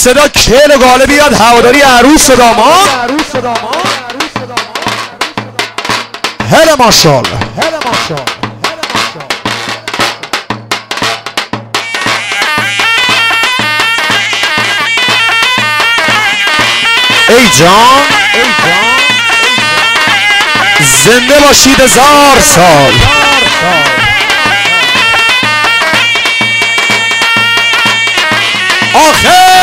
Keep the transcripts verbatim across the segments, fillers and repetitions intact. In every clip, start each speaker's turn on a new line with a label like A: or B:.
A: صدا کل و گاله بیاد هواداری عروس و داماد. هله ماشاءالله هله ماشاءالله. ای جان زنده باشید هزار سال. آخر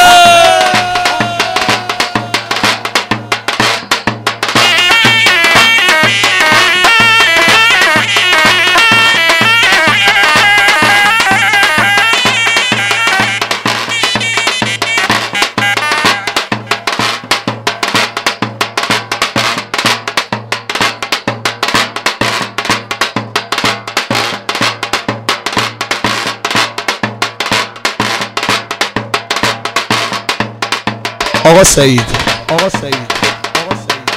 A: آقا سعید آقا سعید آقا سعید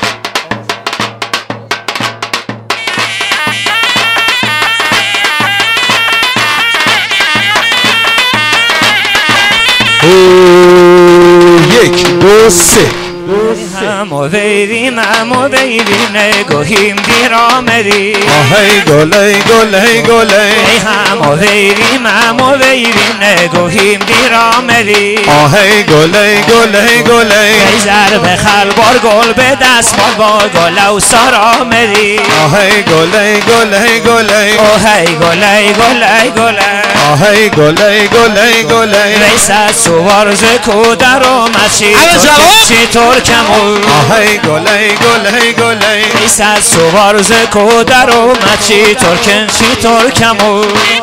A: یک دو سه
B: همو ویریم همو ویریم نگاهیم دیر آمدی
A: آهی گله گله گله
B: همو ویریم همو ویریم نگاهیم دیر آمدی
A: آهی گله گله گله
B: بیزر به خلبار گل به دست مال با گل و سار آمدی
A: آهی گله گله گله
B: آهی گله گله گله
A: آهی گله گله گله
B: ریست سوار ز کودر و مچی چطور کمون
A: آهی گله گله گله
B: ریست سوار ز کودر و مچی ترکن چطور کمون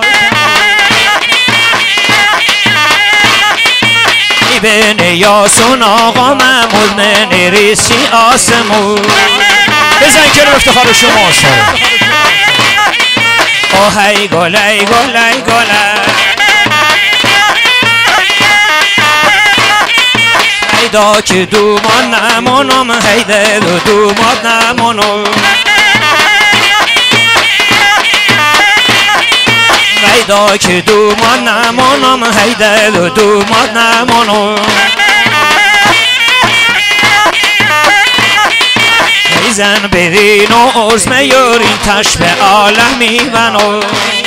B: بین یاسون آقا محمود من ریسی آسمون
A: بزن که رو افتخار شما شد
B: آهی گله گله گله هیدا که دومان نمانم هیده دو دوماد نمانم هیدا که دومان نمانم هیده دو دوماد نمانم زن برین و عرض میارین تش به عالم میبنو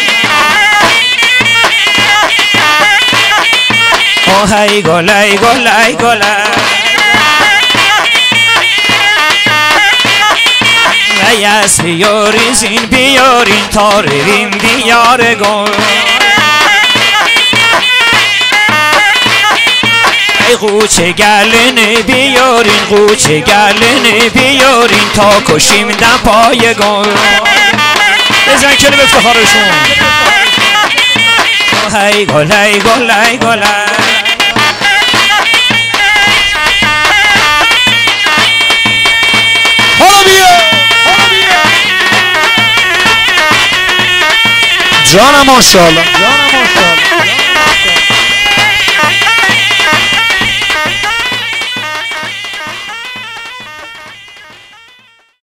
B: آهی گله گله گله ویس بیارین زین بیارین تا رویم دیار گل قوچه گلنه بیارین قوچه گلنه بیارین تا کشیم دم پای گل
A: بزن که به افتخارشون
B: هی گله گله گله
A: حالا بیا جانم ماشاءالله